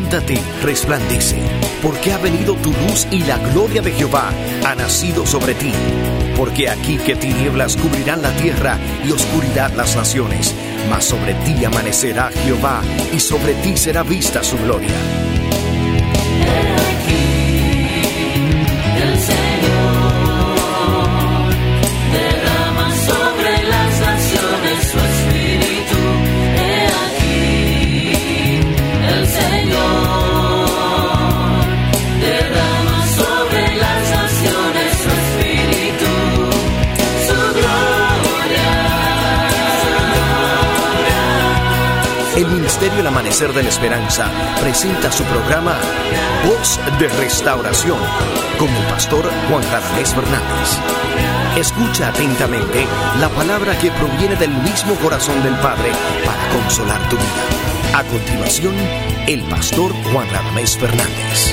Levántate, resplandece, porque ha venido tu luz y la gloria de Jehová ha nacido sobre ti. Porque aquí que tinieblas cubrirán la tierra y oscuridad las naciones, mas sobre ti amanecerá Jehová y sobre ti será vista su gloria. El Ministerio El Amanecer de la Esperanza presenta su programa Voz de Restauración con el pastor Juan Radamés Fernández. Escucha atentamente la palabra que proviene del mismo corazón del Padre para consolar tu vida. A continuación, el pastor Juan Radamés Fernández.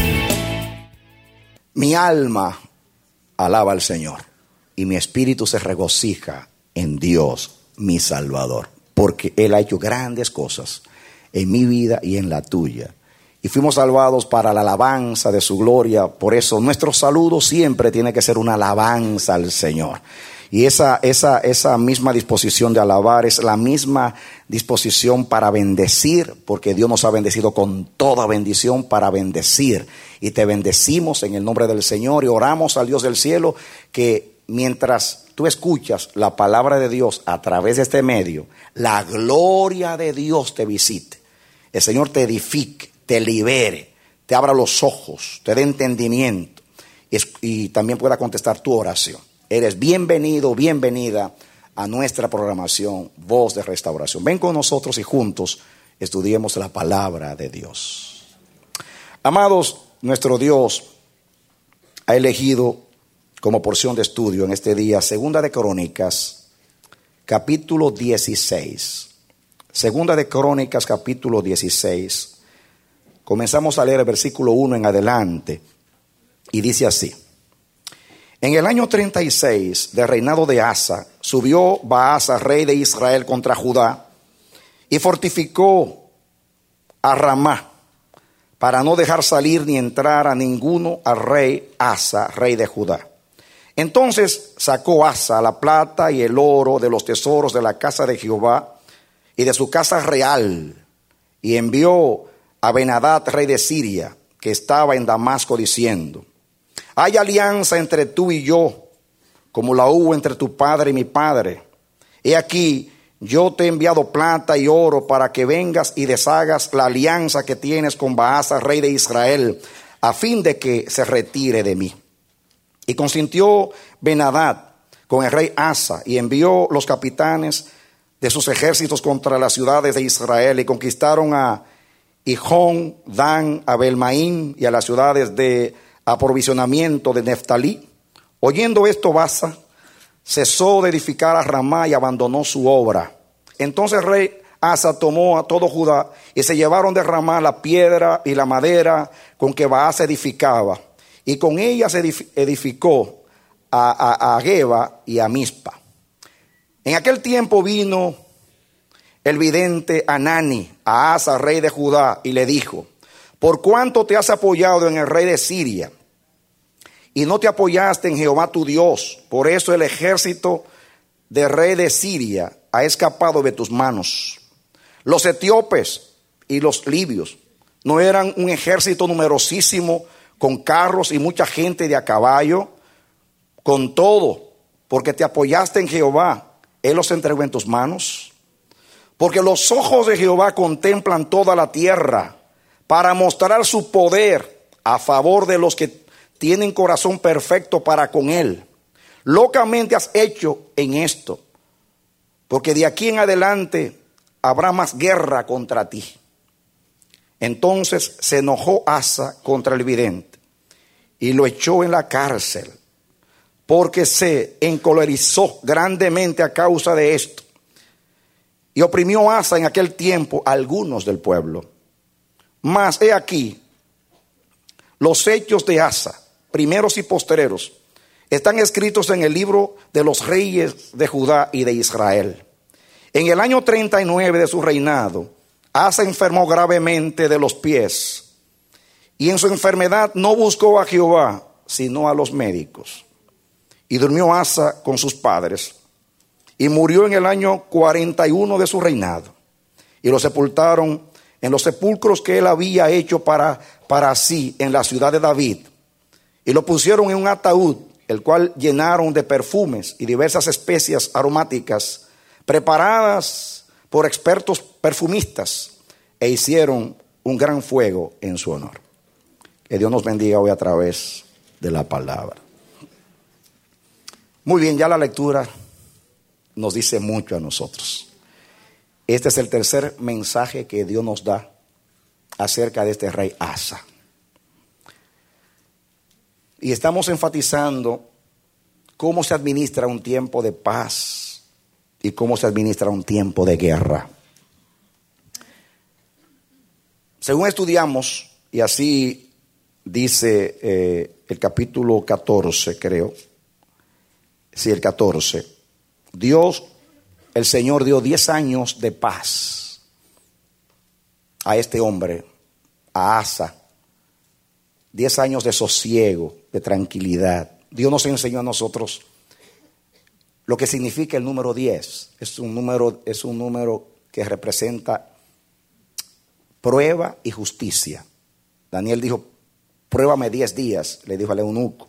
Mi alma alaba al Señor y mi espíritu se regocija en Dios, mi Salvador. Porque Él ha hecho grandes cosas en mi vida y en la tuya. Y fuimos salvados para la alabanza de su gloria. Por eso nuestro saludo siempre tiene que ser una alabanza al Señor. Y esa misma disposición de alabar es la misma disposición para bendecir. Porque Dios nos ha bendecido con toda bendición para bendecir. Y te bendecimos en el nombre del Señor y oramos al Dios del cielo que mientras tú escuchas la palabra de Dios a través de este medio, la gloria de Dios te visite. El Señor te edifique, te libere, te abra los ojos, te dé entendimiento y también pueda contestar tu oración. Eres bienvenido, bienvenida a nuestra programación Voz de Restauración. Ven con nosotros y juntos estudiemos la palabra de Dios. Amados, nuestro Dios ha elegido como porción de estudio en este día, Segunda de Crónicas, capítulo 16. Segunda de Crónicas, capítulo 16. Comenzamos a leer el versículo 1 en adelante. Y dice así. En el año 36 del reinado de Asa, subió Baasa, rey de Israel, contra Judá, y fortificó a Ramá, para no dejar salir ni entrar a ninguno al rey Asa, rey de Judá. Entonces sacó Asa la plata y el oro de los tesoros de la casa de Jehová y de su casa real, y envió a Ben-Hadad, rey de Siria, que estaba en Damasco, diciendo: hay alianza entre tú y yo, como la hubo entre tu padre y mi padre. He aquí, yo te he enviado plata y oro para que vengas y deshagas la alianza que tienes con Baasa, rey de Israel, a fin de que se retire de mí. Y consintió Ben-Hadad con el rey Asa y envió los capitanes de sus ejércitos contra las ciudades de Israel y conquistaron a Hijón, Dan, Abel-Maim y a las ciudades de aprovisionamiento de Neftalí. Oyendo esto, Baasa cesó de edificar a Ramá y abandonó su obra. Entonces el rey Asa tomó a todo Judá y se llevaron de Ramá la piedra y la madera con que Baasa edificaba. Y con ella se edificó a Geba y a Mispa. En aquel tiempo vino el vidente Anani a Asa, rey de Judá, y le dijo: ¿por cuánto te has apoyado en el rey de Siria y no te apoyaste en Jehová tu Dios? Por eso el ejército del rey de Siria ha escapado de tus manos. Los etíopes y los libios no eran un ejército numerosísimo, con carros y mucha gente de a caballo. Con todo, porque te apoyaste en Jehová, Él los entregó en tus manos. Porque los ojos de Jehová contemplan toda la tierra, para mostrar su poder a favor de los que tienen corazón perfecto para con Él. Locamente has hecho en esto, porque de aquí en adelante habrá más guerra contra ti. Entonces se enojó Asa contra el vidente y lo echó en la cárcel, porque se encolerizó grandemente a causa de esto. Y oprimió Asa en aquel tiempo a algunos del pueblo. Mas he aquí, los hechos de Asa, primeros y postreros, están escritos en el libro de los reyes de Judá y de Israel. En el año 39 de su reinado, Asa enfermó gravemente de los pies, y en su enfermedad no buscó a Jehová, sino a los médicos. Y durmió Asa con sus padres, y murió en el año 41 de su reinado. Y lo sepultaron en los sepulcros que él había hecho para sí en la ciudad de David. Y lo pusieron en un ataúd, el cual llenaron de perfumes y diversas especias aromáticas, preparadas por expertos perfumistas, e hicieron un gran fuego en su honor. Que Dios nos bendiga hoy a través de la palabra. Muy bien, ya la lectura nos dice mucho a nosotros. Este es el tercer mensaje que Dios nos da acerca de este rey Asa. Y estamos enfatizando cómo se administra un tiempo de paz y cómo se administra un tiempo de guerra. Según estudiamos, y así dice el capítulo 14, creo, sí, el 14, el Señor dio 10 años de paz a este hombre, a Asa. 10 años de sosiego, de tranquilidad. Dios nos enseñó a nosotros lo que significa el número 10. Es un número que representa prueba y justicia. Daniel dijo, pruébame 10 días, le dijo al eunuco.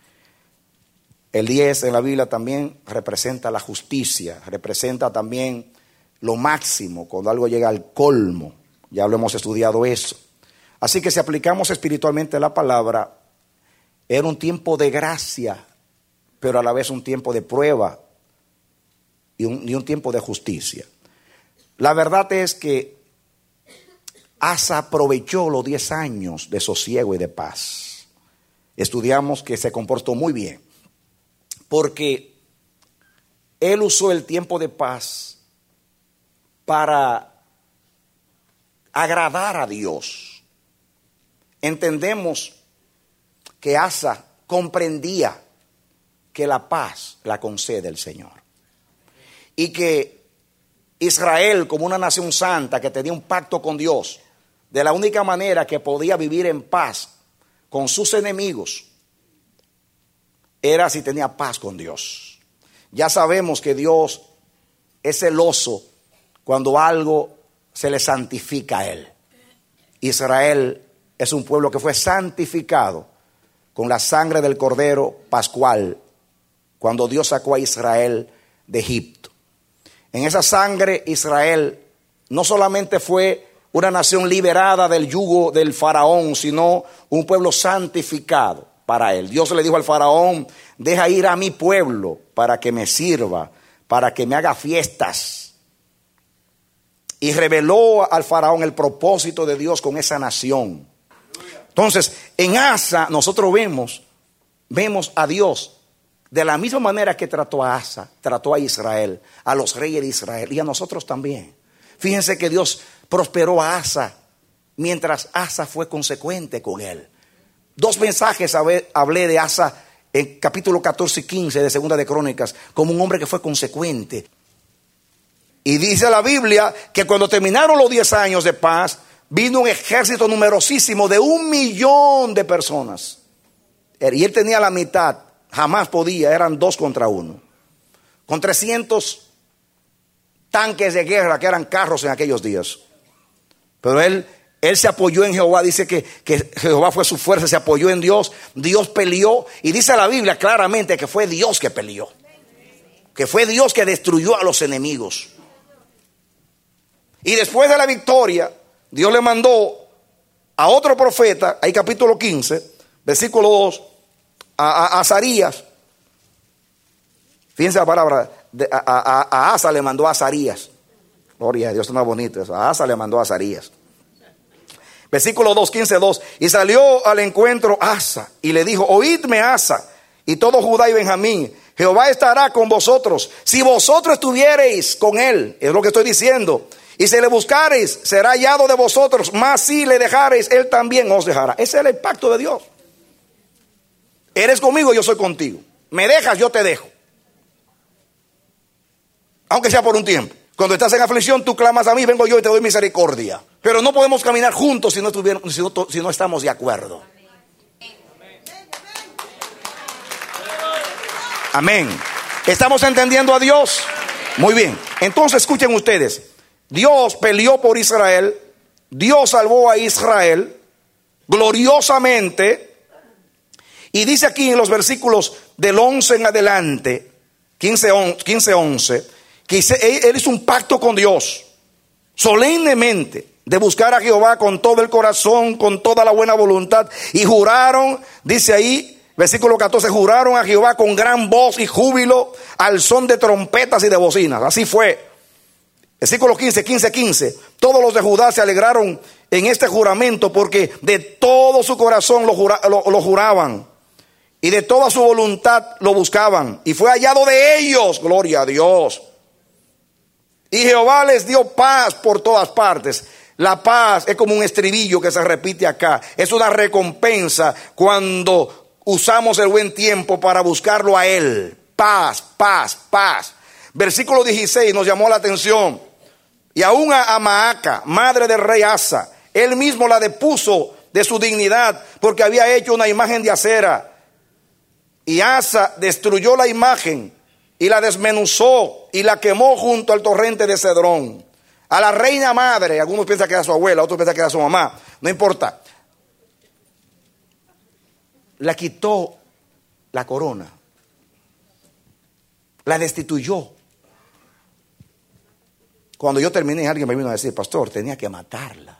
El 10 en la Biblia también representa la justicia, representa también lo máximo, cuando algo llega al colmo. Ya lo hemos estudiado eso. Así que si aplicamos espiritualmente la palabra, era un tiempo de gracia, pero a la vez un tiempo de prueba y un tiempo de justicia. La verdad es que Asa aprovechó los 10 años de sosiego y de paz. Estudiamos que se comportó muy bien, porque él usó el tiempo de paz para agradar a Dios. Entendemos que Asa comprendía que la paz la concede el Señor. Y que Israel, como una nación santa que tenía un pacto con Dios, de la única manera que podía vivir en paz con sus enemigos, era si tenía paz con Dios. Ya sabemos que Dios es celoso cuando algo se le santifica a Él. Israel es un pueblo que fue santificado con la sangre del Cordero Pascual cuando Dios sacó a Israel de Egipto. En esa sangre Israel no solamente fue una nación liberada del yugo del faraón, sino un pueblo santificado para él. Dios le dijo al faraón, deja ir a mi pueblo para que me sirva, para que me haga fiestas. Y reveló al faraón el propósito de Dios con esa nación. Entonces, en Asa nosotros vemos a Dios de la misma manera que trató a Asa, trató a Israel, a los reyes de Israel y a nosotros también. Fíjense que Dios prosperó a Asa mientras Asa fue consecuente con él. 2 mensajes hablé de Asa en capítulo 14 y 15 de Segunda de Crónicas como un hombre que fue consecuente. Y dice la Biblia que cuando terminaron los 10 años de paz, vino un ejército numerosísimo de 1 millón de personas. Y él tenía la mitad, jamás podía, eran 2 contra 1. Con 300 tanques de guerra que eran carros en aquellos días. Pero él se apoyó en Jehová, dice que Jehová fue su fuerza, se apoyó en Dios, Dios peleó. Y dice la Biblia claramente que fue Dios que peleó. Que fue Dios que destruyó a los enemigos. Y después de la victoria, Dios le mandó a otro profeta, ahí capítulo 15, versículo 2, a Azarías. Fíjense la palabra, a Asa le mandó a Azarías. Gloria a Dios, está bonito eso. A Asa le mandó a Azarías. Versículo 2, 15:2. Y salió al encuentro Asa y le dijo, oídme Asa y todo Judá y Benjamín, Jehová estará con vosotros. Si vosotros estuviereis con él, es lo que estoy diciendo, y si le buscareis, será hallado de vosotros, mas si le dejareis, él también os dejará. Ese es el pacto de Dios. Eres conmigo, yo soy contigo. Me dejas, yo te dejo. Aunque sea por un tiempo. Cuando estás en aflicción, tú clamas a mí, vengo yo y te doy misericordia. Pero no podemos caminar juntos si no estamos de acuerdo. Amén. ¿Estamos entendiendo a Dios? Muy bien. Entonces escuchen ustedes. Dios peleó por Israel. Dios salvó a Israel gloriosamente. Y dice aquí en los versículos del 11 en adelante, 15-11, que él hizo un pacto con Dios solemnemente de buscar a Jehová con todo el corazón, con toda la buena voluntad. Y juraron, dice ahí, versículo 14, juraron a Jehová con gran voz y júbilo al son de trompetas y de bocinas. Así fue. Versículo 15. Todos los de Judá se alegraron en este juramento porque de todo su corazón lo juraban y de toda su voluntad lo buscaban. Y fue hallado de ellos, gloria a Dios. Y Jehová les dio paz por todas partes. La paz es como un estribillo que se repite acá. Es una recompensa cuando usamos el buen tiempo para buscarlo a Él. Paz, paz, paz. Versículo 16 nos llamó la atención. Y aún a Maaca, madre del rey Asa, él mismo la depuso de su dignidad porque había hecho una imagen de acera. Y Asa destruyó la imagen y la desmenuzó y la quemó junto al torrente de Cedrón. A la reina madre, algunos piensan que era su abuela, otros piensan que era su mamá, no importa. La quitó la corona, la destituyó. Cuando yo terminé, alguien me vino a decir, pastor, tenía que matarla.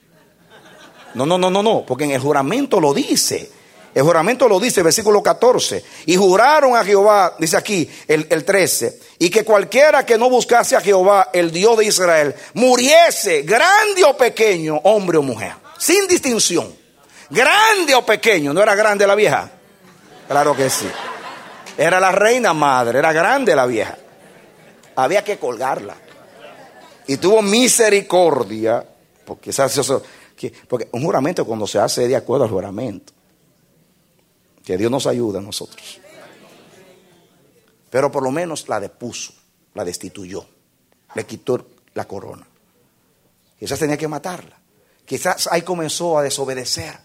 No, porque en el juramento lo dice. El juramento lo dice, versículo 14. Y juraron a Jehová, dice aquí el 13, y que cualquiera que no buscase a Jehová, el Dios de Israel, muriese, grande o pequeño, hombre o mujer, sin distinción. Grande o pequeño. ¿No era grande la vieja? Claro que sí. Era la reina madre, era grande la vieja. Había que colgarla. Y tuvo misericordia, porque un juramento cuando se hace de acuerdo al juramento. Que Dios nos ayude a nosotros. Pero por lo menos la depuso, la destituyó, le quitó la corona. Quizás tenía que matarla. Quizás ahí comenzó a desobedecer.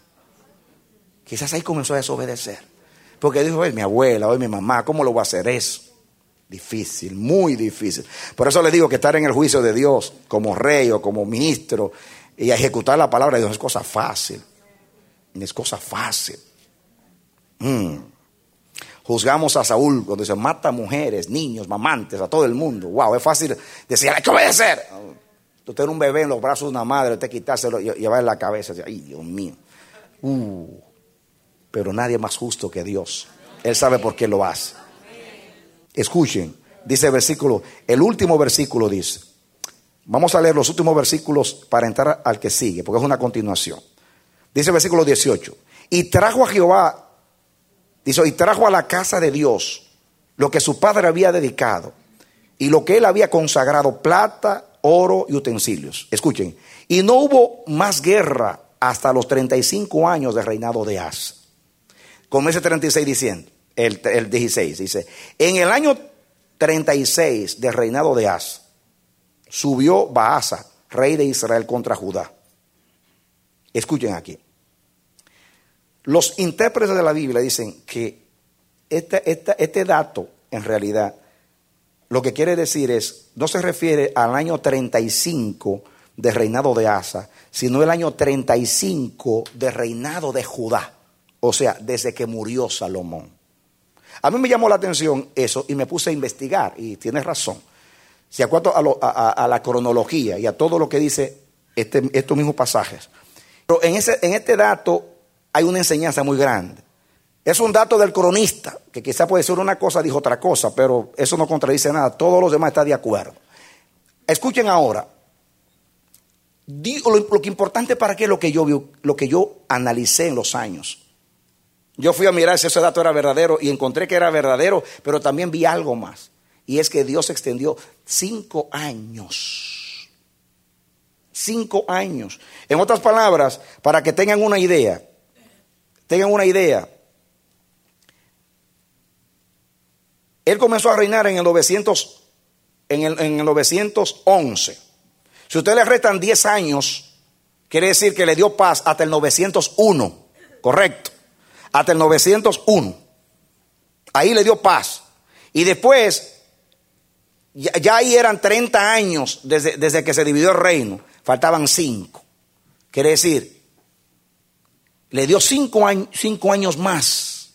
Porque dijo, es mi abuela, o es mi mamá, ¿cómo lo voy a hacer eso? Difícil, muy difícil. Por eso les digo que estar en el juicio de Dios como rey o como ministro y ejecutar la palabra de Dios es cosa fácil. Es cosa fácil. Juzgamos a Saúl cuando se mata a mujeres, niños, mamantes, a todo el mundo. Wow, es fácil decir, hay que obedecer. Tú tener un bebé en los brazos de una madre, usted quitárselo y llevarle la cabeza. Ay, Dios mío. Pero nadie más justo que Dios. Él sabe por qué lo hace. Escuchen, dice el versículo, el último versículo dice. Vamos a leer los últimos versículos para entrar al que sigue, porque es una continuación. Dice el versículo 18. Y trajo a Jehová, dice, y trajo a la casa de Dios lo que su padre había dedicado y lo que él había consagrado, plata, oro y utensilios. Escuchen, y no hubo más guerra hasta los 35 años de reinado de Asa. Con ese 36 diciendo, el 16 dice, en el año 36 de reinado de Asa, subió Baasa, rey de Israel, contra Judá. Escuchen aquí. Los intérpretes de la Biblia dicen que este dato, en realidad, lo que quiere decir es, no se refiere al año 35 de reinado de Asa, sino el año 35 de reinado de Judá. O sea, desde que murió Salomón. A mí me llamó la atención eso y me puse a investigar, y tienes razón. Si acuerdo a la cronología y a todo lo que dice estos mismos pasajes. Pero en este dato hay una enseñanza muy grande. Es un dato del cronista, que quizá puede ser una cosa, dijo otra cosa, pero eso no contradice nada. Todos los demás están de acuerdo. Escuchen ahora. Lo que importante para qué es lo que yo analicé en los años. Yo fui a mirar si ese dato era verdadero y encontré que era verdadero, pero también vi algo más. Y es que Dios extendió 5 años. 5 años. En otras palabras, para que tengan una idea. Él comenzó a reinar en el en el 911. Si ustedes le restan 10 años, quiere decir que le dio paz hasta el 901, correcto, hasta el 901. Ahí le dio paz. Y después, ya ahí eran 30 años desde que se dividió el reino, faltaban 5. Quiere decir, le dio 5 años más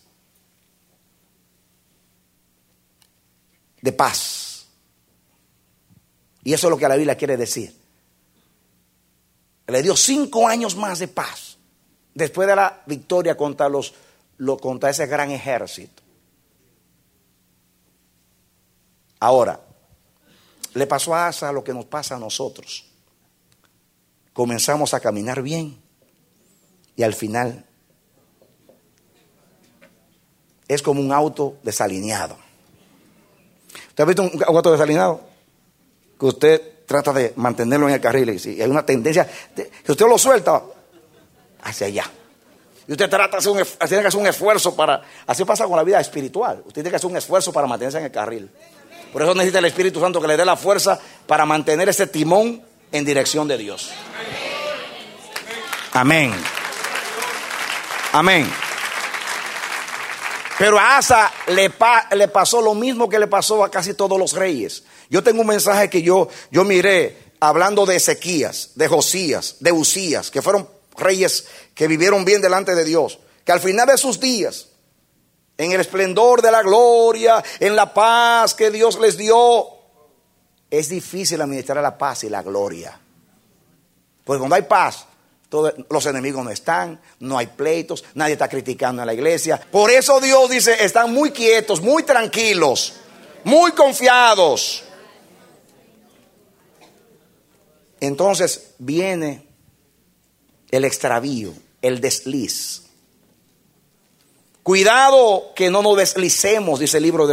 de paz. Y eso es lo que la Biblia quiere decir. Le dio 5 años más de paz después de la victoria contra ese gran ejército. Ahora, le pasó a Asa lo que nos pasa a nosotros. Comenzamos a caminar bien y al final es como un auto desalineado. ¿Usted ha visto un auto desalineado? Que usted trata de mantenerlo en el carril y si hay una tendencia, que usted lo suelta hacia allá. Y usted trata de tiene que hacer un esfuerzo para, así pasa con la vida espiritual. Usted tiene que hacer un esfuerzo para mantenerse en el carril. Por eso necesita el Espíritu Santo que le dé la fuerza para mantener ese timón en dirección de Dios. Amén. Amén. Pero a Asa le pasó lo mismo que le pasó a casi todos los reyes. Yo tengo un mensaje que yo miré hablando de Ezequías, de Josías, de Usías, que fueron reyes que vivieron bien delante de Dios, que al final de sus días, en el esplendor de la gloria, en la paz que Dios les dio, es difícil administrar la paz y la gloria. Porque cuando hay paz, los enemigos no están, no hay pleitos, nadie está criticando a la iglesia. Por eso Dios dice, están muy quietos, muy tranquilos, muy confiados. Entonces viene el extravío, el desliz. Cuidado que no nos deslicemos, dice el libro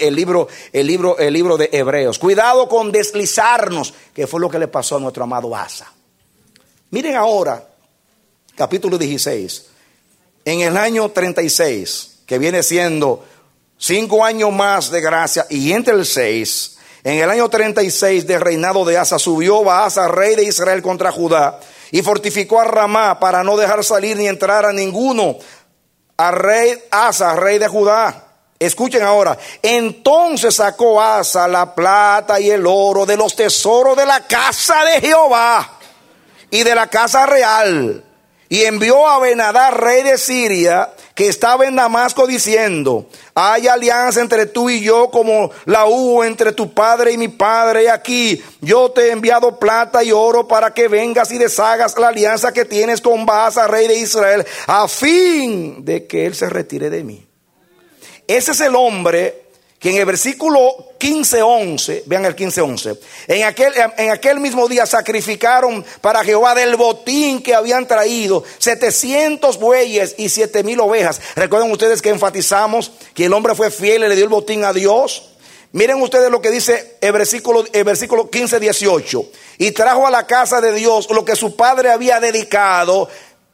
de Hebreos. Cuidado con deslizarnos, que fue lo que le pasó a nuestro amado Asa. Miren ahora, capítulo 16, en el año 36, que viene siendo 5 años más de gracia, y entre el 6, en el año 36 del reinado de Asa, subió Baasa, rey de Israel, contra Judá, y fortificó a Ramá para no dejar salir ni entrar a ninguno. A rey Asa, rey de Judá. Escuchen ahora. Entonces sacó Asa la plata y el oro de los tesoros de la casa de Jehová y de la casa real, y envió a Ben-Hadad, rey de Siria, que estaba en Damasco, diciendo: hay alianza entre tú y yo como la hubo entre tu padre y mi padre. Y aquí yo te he enviado plata y oro para que vengas y deshagas la alianza que tienes con Baasa, rey de Israel, a fin de que él se retire de mí. Ese es el hombre que en el versículo 15:11, vean el 15:11, en aquel mismo día sacrificaron para Jehová del botín que habían traído 700 bueyes y 7,000 ovejas. Recuerden ustedes que enfatizamos que el hombre fue fiel y le dio el botín a Dios. Miren ustedes lo que dice el versículo 15:18. Y trajo a la casa de Dios lo que su padre había dedicado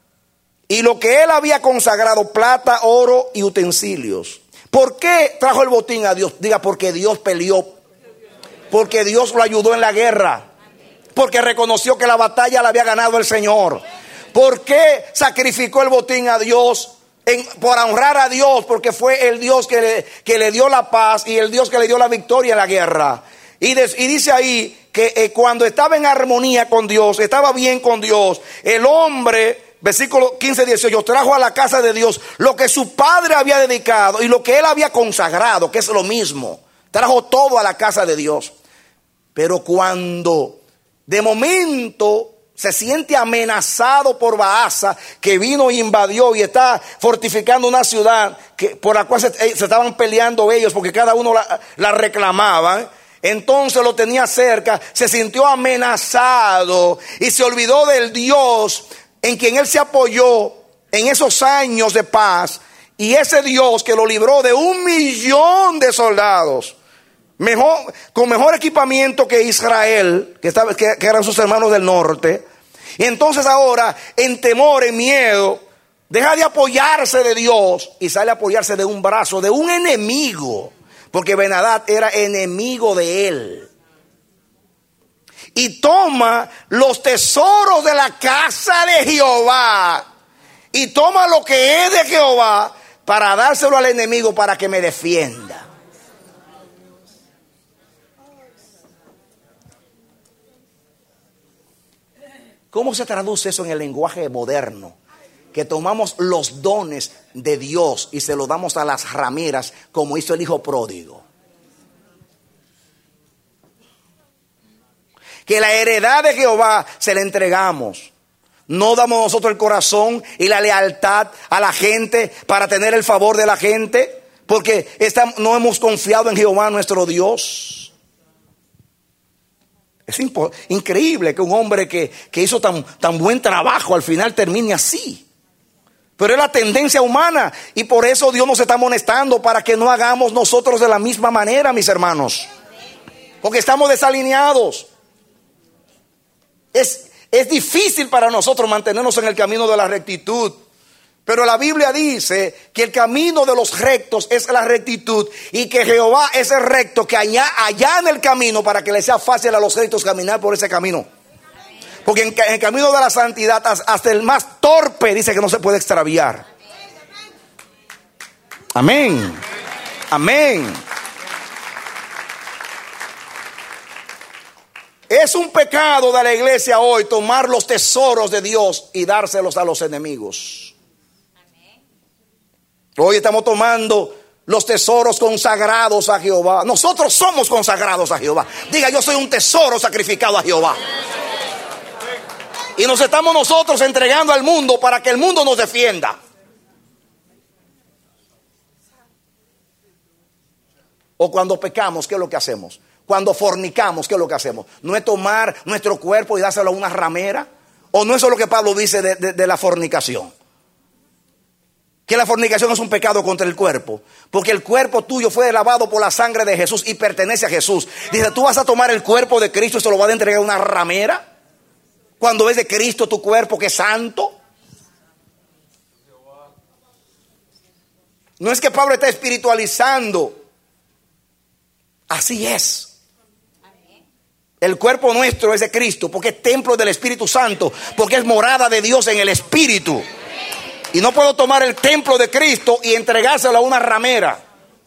y lo que él había consagrado, plata, oro y utensilios. ¿Por qué trajo el botín a Dios? Diga, porque Dios peleó. Porque Dios lo ayudó en la guerra. Porque reconoció que la batalla la había ganado el Señor. ¿Por qué sacrificó el botín a Dios? Por honrar a Dios, porque fue el Dios que le dio la paz y el Dios que le dio la victoria en la guerra. Y dice ahí que cuando estaba en armonía con Dios, estaba bien con Dios, el hombre... Versículo 15-18, trajo a la casa de Dios lo que su padre había dedicado y lo que él había consagrado, que es lo mismo. Trajo todo a la casa de Dios. Pero cuando de momento se siente amenazado por Baasa, que vino e invadió y está fortificando una ciudad por la cual se estaban peleando ellos, porque cada uno la reclamaba. Entonces lo tenía cerca, se sintió amenazado y se olvidó del Dios en quien él se apoyó en esos años de paz, y ese Dios que lo libró de 1,000,000 de soldados, con mejor equipamiento que Israel, que eran sus hermanos del norte. Y entonces ahora, en temor, en miedo, deja de apoyarse de Dios y sale a apoyarse de un brazo de un enemigo, porque Ben-Hadad era enemigo de él. y toma los tesoros de la casa de Jehová y toma lo que es de Jehová para dárselo al enemigo para que me defienda. ¿Cómo se traduce eso en el lenguaje moderno? Que tomamos los dones de Dios y se los damos a las rameras, como hizo el hijo pródigo. Que la heredad de Jehová se la entregamos. No damos nosotros el corazón y la lealtad a la gente para tener el favor de la gente, porque no hemos confiado en Jehová nuestro Dios. Es increíble que un hombre que hizo tan buen trabajo al final termine así. Pero es la tendencia humana y por eso Dios nos está amonestando para que no hagamos nosotros de la misma manera, mis hermanos. Porque estamos desalineados. Es difícil para nosotros mantenernos en el camino de la rectitud. Pero la Biblia dice que el camino de los rectos es la rectitud y que Jehová es el recto que allá en el camino para que les sea fácil a los rectos caminar por ese camino. Porque en el camino de la santidad hasta el más torpe dice que no se puede extraviar. Amén. Amén. Es un pecado de la iglesia hoy tomar los tesoros de Dios y dárselos a los enemigos. Hoy estamos tomando los tesoros consagrados a Jehová. Nosotros somos consagrados a Jehová. Diga, yo soy un tesoro sacrificado a Jehová. Y nos estamos nosotros entregando al mundo para que el mundo nos defienda. O cuando pecamos, ¿qué es lo que hacemos? Cuando fornicamos, ¿qué es lo que hacemos? ¿No es tomar nuestro cuerpo y dárselo a una ramera? ¿O no es eso lo que Pablo dice de la fornicación? Que la fornicación es un pecado contra el cuerpo. Porque el cuerpo tuyo fue lavado por la sangre de Jesús y pertenece a Jesús. Dice, ¿tú vas a tomar el cuerpo de Cristo y se lo vas a entregar a una ramera? Cuando es de Cristo tu cuerpo que es santo. No es que Pablo está espiritualizando. Así es. El cuerpo nuestro es de Cristo porque es templo del Espíritu Santo. Porque es morada de Dios en el Espíritu. Y no puedo tomar el templo de Cristo y entregárselo a una ramera.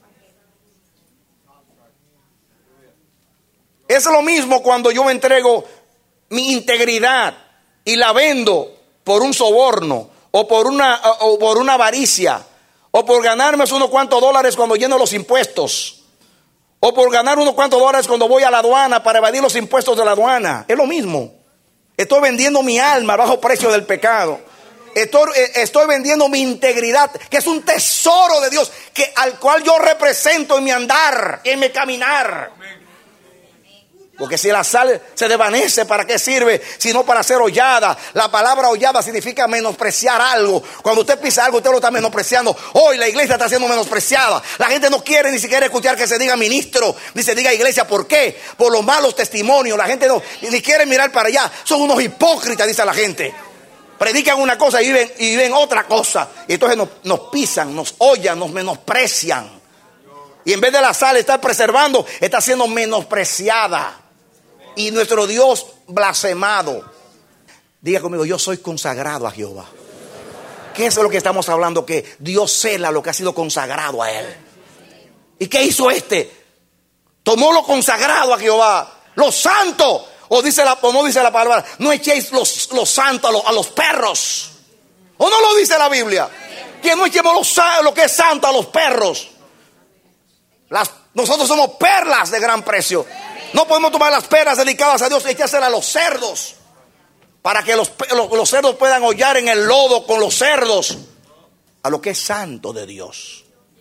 Es lo mismo cuando yo entrego mi integridad y la vendo por un soborno o por una avaricia o por ganarme unos cuantos dólares cuando lleno los impuestos o por ganar unos cuantos dólares cuando voy a la aduana para evadir los impuestos de la aduana. Es lo mismo. Estoy vendiendo mi alma bajo precio del pecado. Estoy vendiendo mi integridad, que es un tesoro de Dios, al cual yo represento en mi andar, en mi caminar. Porque si la sal se desvanece, ¿para qué sirve? Sino para ser hollada. La palabra hollada significa menospreciar algo. Cuando usted pisa algo, usted lo está menospreciando. Hoy la iglesia está siendo menospreciada. La gente no quiere ni siquiera escuchar que se diga ministro, ni se diga iglesia. ¿Por qué? Por los malos testimonios. La gente ni quiere mirar para allá. Son unos hipócritas, dice la gente. Predican una cosa y viven otra cosa. Y entonces nos pisan, nos hollan, nos menosprecian. Y en vez de la sal estar preservando, está siendo menospreciada. Y nuestro Dios blasfemado. Diga conmigo, yo soy consagrado a Jehová. ¿Qué es lo que estamos hablando? Que Dios cela lo que ha sido consagrado a Él. ¿Y qué hizo Tomó lo consagrado a Jehová, lo santo. O no dice la palabra, no echéis los santos a los perros. ¿O no lo dice la Biblia? Que no echemos lo que es santo a los perros. Nosotros somos perlas de gran precio. No podemos tomar las perlas dedicadas a Dios y echárselas a los cerdos. Para que los cerdos puedan hollar en el lodo con los cerdos. A lo que es santo de Dios.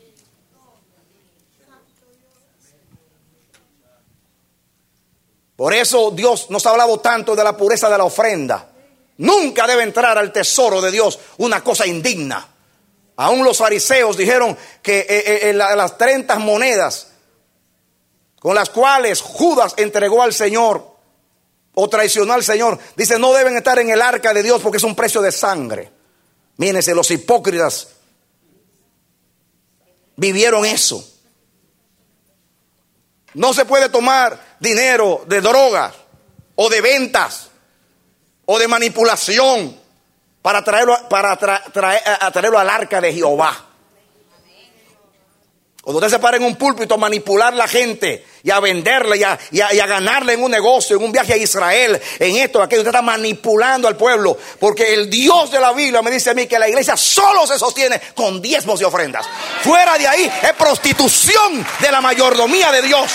Por eso Dios nos ha hablado tanto de la pureza de la ofrenda. Nunca debe entrar al tesoro de Dios una cosa indigna. Aún los fariseos dijeron que las 30 monedas con las cuales Judas entregó al Señor o traicionó al Señor, dice, no deben estar en el arca de Dios porque es un precio de sangre. Mírense, los hipócritas vivieron eso. No se puede tomar dinero de drogas o de ventas o de manipulación para traerlo al arca de Jehová. Cuando usted se para en un púlpito a manipular a la gente y a venderle y a ganarle en un negocio, en un viaje a Israel, en esto, aquello, usted está manipulando al pueblo. Porque el Dios de la Biblia me dice a mí que la iglesia solo se sostiene con diezmos y ofrendas. Fuera de ahí es prostitución de la mayordomía de Dios.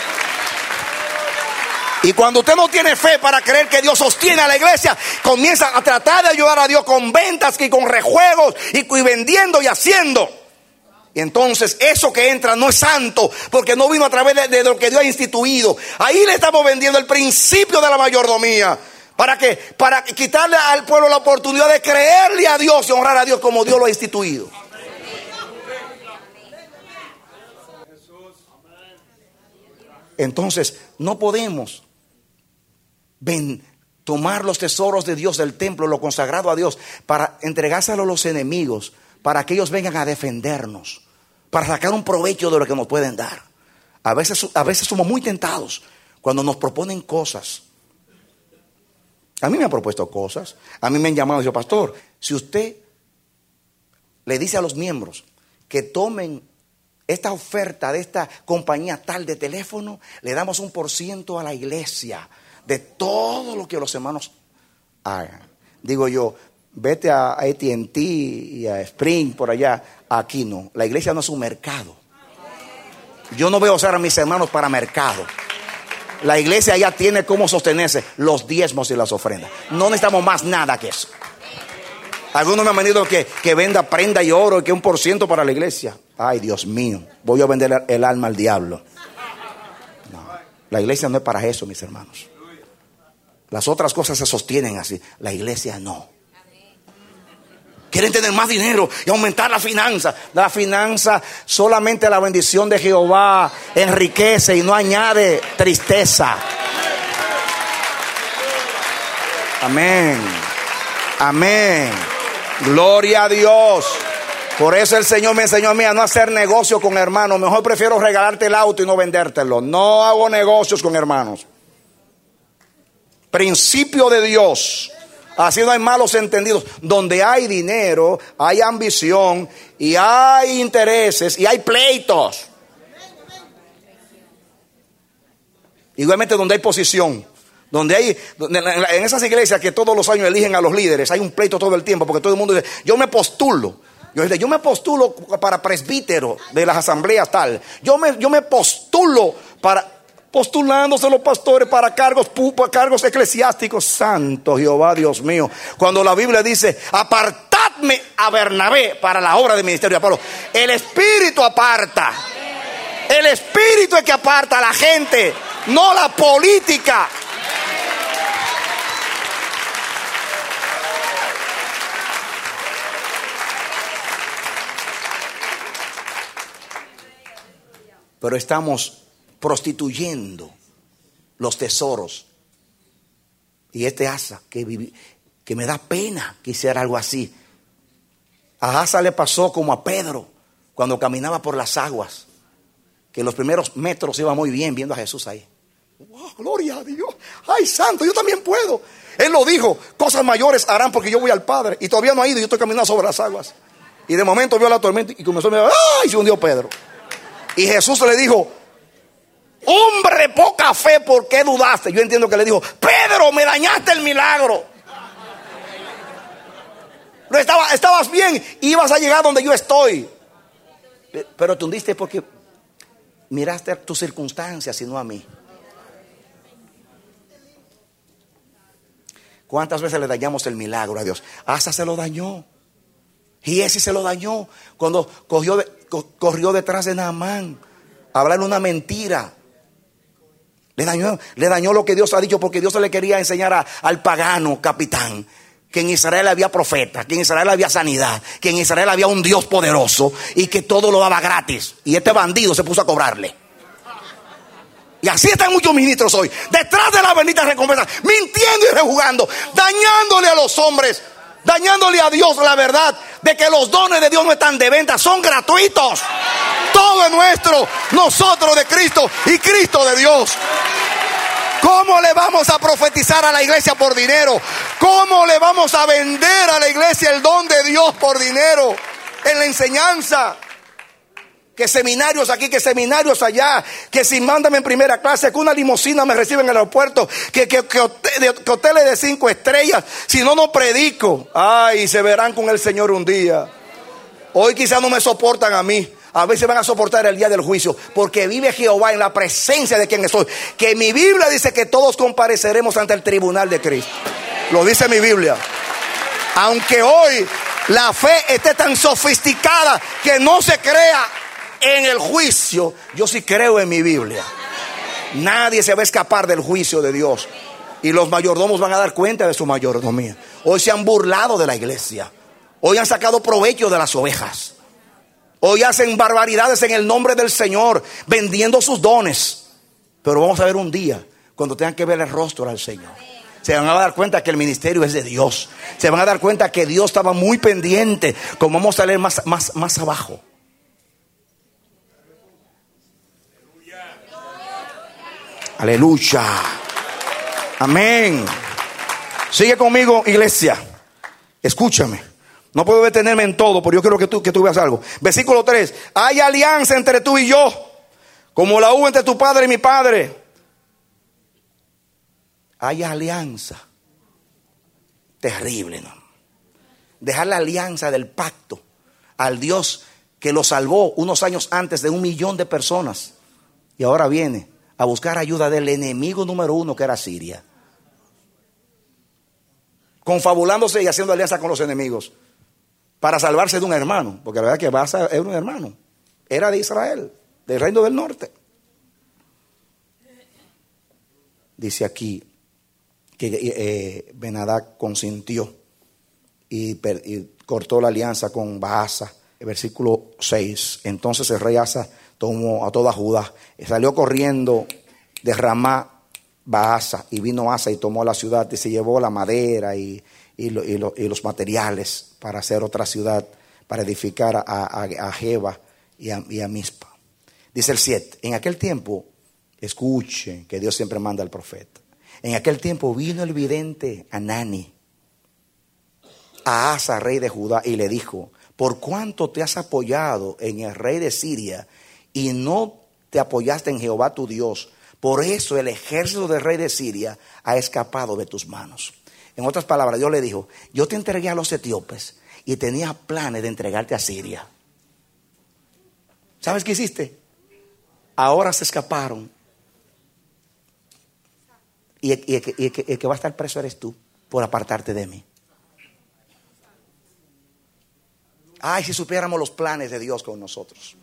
Y cuando usted no tiene fe para creer que Dios sostiene a la iglesia, comienza a tratar de ayudar a Dios con ventas y con rejuegos y vendiendo y haciendo. Y entonces eso que entra no es santo, porque no vino a través de lo que Dios ha instituido. Ahí le estamos vendiendo el principio de la mayordomía. ¿Para qué? Para quitarle al pueblo la oportunidad de creerle a Dios y honrar a Dios como Dios lo ha instituido. Entonces no podemos tomar los tesoros de Dios del templo, lo consagrado a Dios, para entregárselo a los enemigos, para que ellos vengan a defendernos, para sacar un provecho de lo que nos pueden dar. A veces somos muy tentados cuando nos proponen cosas. A mí me han propuesto cosas. A mí me han llamado y dicho, pastor, si usted le dice a los miembros que tomen esta oferta de esta compañía tal de teléfono, le damos 1% a la iglesia de todo lo que los hermanos hagan. Digo yo, vete a AT&T y a Sprint por allá. Aquí no, la iglesia no es un mercado. Yo no voy a usar a mis hermanos para mercado. La iglesia ya tiene cómo sostenerse, los diezmos y las ofrendas. No necesitamos más nada que eso. Algunos me han venido que venda prenda y oro y que 1% para la iglesia. Ay, Dios mío, voy a vender el alma al diablo. No, la iglesia no es para eso, mis hermanos. Las otras cosas se sostienen así, la iglesia no. Quieren tener más dinero y aumentar la finanza. La finanza, solamente la bendición de Jehová enriquece y no añade tristeza. Amén. Amén. Gloria a Dios. Por eso el Señor me enseñó a mí a no hacer negocio con hermanos. Mejor prefiero regalarte el auto y no vendértelo. No hago negocios con hermanos. Principio de Dios. Así no hay malos entendidos. Donde hay dinero, hay ambición y hay intereses y hay pleitos. Igualmente donde hay posición. En esas iglesias que todos los años eligen a los líderes, hay un pleito todo el tiempo porque todo el mundo dice, yo me postulo. Yo me postulo para presbítero de las asambleas tal. Yo me postulo postulándose los pastores para cargos eclesiásticos. Santo Jehová, Dios mío. Cuando la Biblia dice, apartadme a Bernabé para la obra del ministerio de Pablo. El Espíritu aparta. El Espíritu es que aparta a la gente, no la política. Pero estamos prostituyendo los tesoros. Y Asa, que me da pena que hiciera algo así. A Asa le pasó como a Pedro cuando caminaba por las aguas, que los primeros metros iba muy bien viendo a Jesús ahí. Wow, gloria a Dios. Ay, santo, yo también puedo. Él lo dijo, cosas mayores harán porque yo voy al Padre. Y todavía no ha ido, yo estoy caminando sobre las aguas. Y de momento vio la tormenta y comenzó a mirar. ¡Ay! Se hundió Pedro. Y Jesús le dijo, hombre de poca fe, ¿por qué dudaste? Yo entiendo que le dijo, Pedro, me dañaste el milagro. Estabas bien, ibas a llegar donde yo estoy. Pero te hundiste porque miraste a tus circunstancias y no a mí. ¿Cuántas veces le dañamos el milagro a Dios? Asa se lo dañó. Giesi se lo dañó cuando corrió detrás de Naamán a hablarle una mentira. Le dañó lo que Dios ha dicho, porque Dios le quería enseñar al pagano capitán que en Israel había profetas, que en Israel había sanidad, que en Israel había un Dios poderoso y que todo lo daba gratis. Y este bandido se puso a cobrarle. Y así están muchos ministros hoy, detrás de las benditas recompensas, mintiendo y rejugando, dañándole a los hombres, dañándole a Dios la verdad de que los dones de Dios no están de venta, son gratuitos. Todo es nuestro, nosotros de Cristo y Cristo de Dios. ¿Cómo le vamos a profetizar a la iglesia por dinero? ¿Cómo le vamos a vender a la iglesia el don de Dios por dinero? En la enseñanza. Que seminarios aquí, que seminarios allá, que si mándame en primera clase, que una limusina me recibe en el aeropuerto, que hoteles de 5 estrellas, si no, no predico. Ay, se verán con el Señor un día. Hoy quizás no me soportan a mí, a veces van a soportar el día del juicio, porque vive Jehová en la presencia de quien estoy. Que mi Biblia dice que todos compareceremos ante el tribunal de Cristo. Lo dice mi Biblia. Aunque hoy la fe esté tan sofisticada que no se crea en el juicio, yo sí creo en mi Biblia. Nadie se va a escapar del juicio de Dios. Y los mayordomos van a dar cuenta de su mayordomía. Hoy se han burlado de la iglesia. Hoy han sacado provecho de las ovejas. Hoy hacen barbaridades en el nombre del Señor, vendiendo sus dones. Pero vamos a ver un día, cuando tengan que ver el rostro al Señor, se van a dar cuenta que el ministerio es de Dios. Se van a dar cuenta que Dios estaba muy pendiente, como vamos a leer más abajo. Aleluya. Amén. Sigue conmigo, iglesia. Escúchame. No puedo detenerme en todo, pero yo quiero que tú veas algo. Versículo 3. Hay alianza entre tú y yo, como la hubo entre tu padre y mi padre. Hay alianza. Terrible, ¿no? Dejar la alianza del pacto al Dios que lo salvó unos años antes de 1 millón de personas. Y ahora viene a buscar ayuda del enemigo número 1, que era Siria. Confabulándose y haciendo alianza con los enemigos para salvarse de un hermano, porque la verdad que Baasa era un hermano, era de Israel, del reino del norte. Dice aquí que Ben-Hadad consintió y cortó la alianza con Baasa. El versículo 6. Entonces el rey Asa tomó a toda Judá, salió corriendo de Ramá Baasa, y vino Asa y tomó la ciudad y se llevó la madera y los materiales para hacer otra ciudad, para edificar a Geba y a Mizpa. Dice el 7. En aquel tiempo, escuchen que Dios siempre manda al profeta. En aquel tiempo vino el vidente Anani a Asa, rey de Judá, y le dijo: ¿por cuánto te has apoyado en el rey de Siria y no te apoyaste en Jehová tu Dios? Por eso el ejército del rey de Siria ha escapado de tus manos. En otras palabras, Dios le dijo: yo te entregué a los etíopes y tenía planes de entregarte a Siria. ¿Sabes qué hiciste? Ahora se escaparon. Y el que va a estar preso eres tú, por apartarte de mí. Ay, si supiéramos los planes de Dios con nosotros.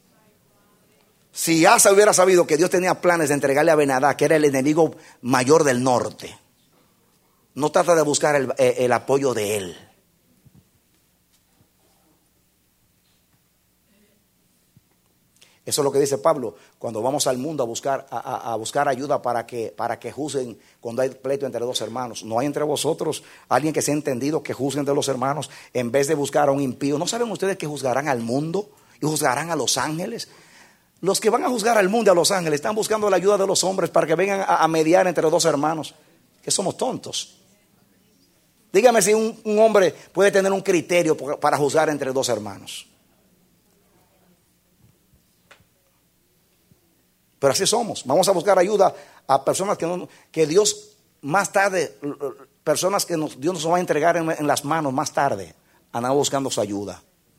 Si Asa hubiera sabido que Dios tenía planes de entregarle a Ben-Hadad, que era el enemigo mayor del norte, no trata de buscar el apoyo de él. Eso es lo que dice Pablo cuando vamos al mundo a buscar ayuda para que juzguen cuando hay pleito entre dos hermanos. No hay entre vosotros alguien que sea entendido que juzguen de los hermanos en vez de buscar a un impío. ¿No saben ustedes que juzgarán al mundo y juzgarán a los ángeles? Los que van a juzgar al mundo y a los ángeles están buscando la ayuda de los hombres para que vengan a mediar entre dos hermanos. Que somos tontos. Dígame si un hombre puede tener un criterio para juzgar entre dos hermanos. Pero así somos. Vamos a buscar ayuda a personas que Dios más tarde, personas que Dios nos va a entregar en las manos más tarde. Andamos buscando su ayuda.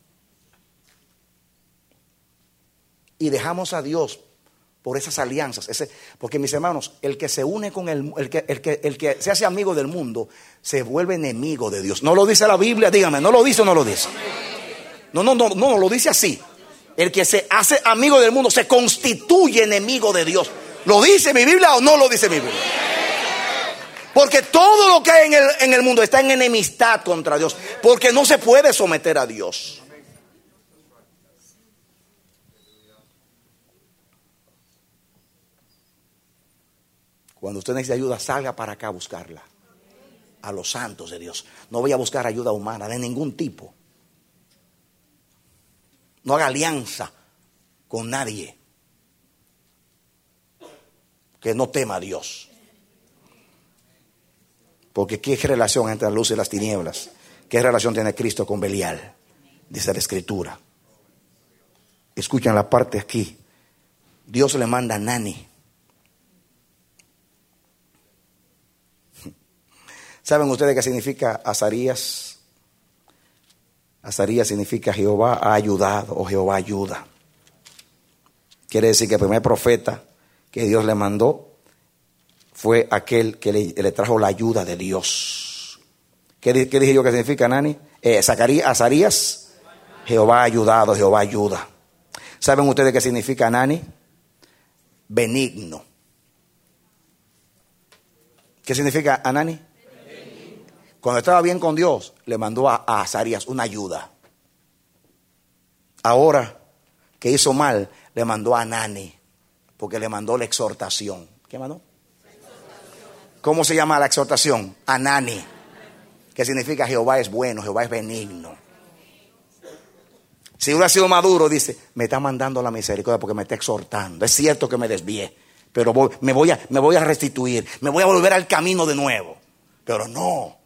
Y dejamos a Dios por esas alianzas. Porque mis hermanos, el que se une con el que se hace amigo del mundo, se vuelve enemigo de Dios. ¿No lo dice la Biblia? Dígame, ¿no lo dice o no lo dice? No, lo dice así. El que se hace amigo del mundo se constituye enemigo de Dios. ¿Lo dice mi Biblia o no lo dice mi Biblia? Porque todo lo que hay en el mundo está en enemistad contra Dios. Porque no se puede someter a Dios. Cuando usted necesite ayuda, salga para acá a buscarla. A los santos de Dios. No voy a buscar ayuda humana de ningún tipo. No haga alianza con nadie que no tema a Dios. Porque ¿qué relación entre la luz y las tinieblas? ¿Qué relación tiene Cristo con Belial? Dice la Escritura. Escuchen la parte aquí. Dios le manda a Nani. ¿Saben ustedes qué significa Azarías? Azarías significa Jehová ha ayudado o Jehová ayuda. Quiere decir que el primer profeta que Dios le mandó fue aquel que le trajo la ayuda de Dios. ¿Qué dije yo que significa, Nani? Azarías, Jehová ha ayudado, Jehová ayuda. ¿Saben ustedes qué significa Nani? Benigno. ¿Qué significa Anani? Cuando estaba bien con Dios, le mandó a Azarías una ayuda. Ahora que hizo mal, le mandó a Anani, porque le mandó la exhortación. ¿Qué mandó? ¿Cómo se llama la exhortación? Anani, que significa Jehová es bueno, Jehová es benigno. Si hubiera sido maduro, dice, me está mandando la misericordia porque me está exhortando. Es cierto que me desvié, pero me voy a restituir, me voy a volver al camino de nuevo. Pero no,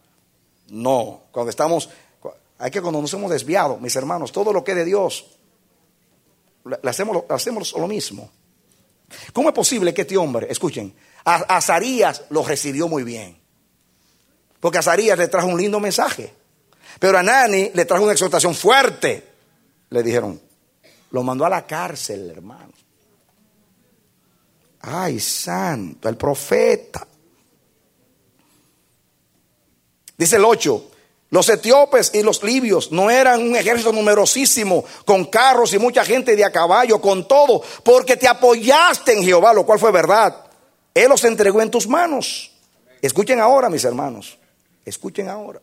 cuando nos hemos desviado, mis hermanos, todo lo que es de Dios, le hacemos lo mismo. ¿Cómo es posible que este hombre, escuchen, a Azarías lo recibió muy bien? Porque a Azarías le trajo un lindo mensaje, pero a Anani le trajo una exhortación fuerte. Le dijeron, lo mandó a la cárcel, hermano. Ay, santo, el profeta. Dice el 8, los etíopes y los libios no eran un ejército numerosísimo, con carros y mucha gente de a caballo, con todo, porque te apoyaste en Jehová, lo cual fue verdad. Él los entregó en tus manos. Escuchen ahora, mis hermanos, escuchen ahora.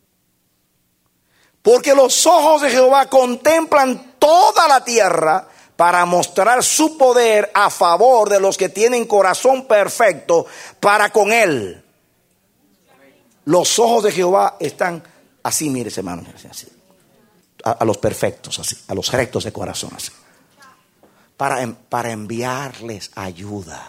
Porque los ojos de Jehová contemplan toda la tierra para mostrar su poder a favor de los que tienen corazón perfecto para con él. Los ojos de Jehová están así, mire, hermano, así, a los perfectos, así, a los rectos de corazón, así, para enviarles ayuda.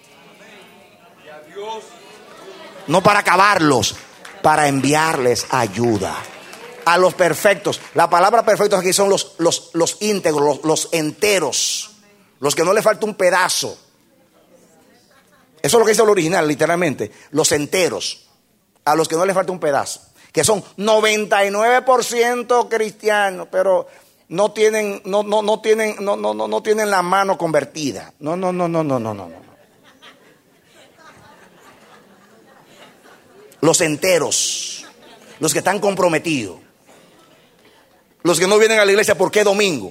No para acabarlos, para enviarles ayuda. A los perfectos. La palabra perfectos aquí son los íntegros, los enteros, los que no le falta un pedazo. Eso es lo que dice el original, literalmente. Los enteros, a los que no le falta un pedazo, que son 99% cristianos, pero no tienen la mano convertida. No. Los enteros, los que están comprometidos. Los que no vienen a la iglesia, ¿por qué domingo?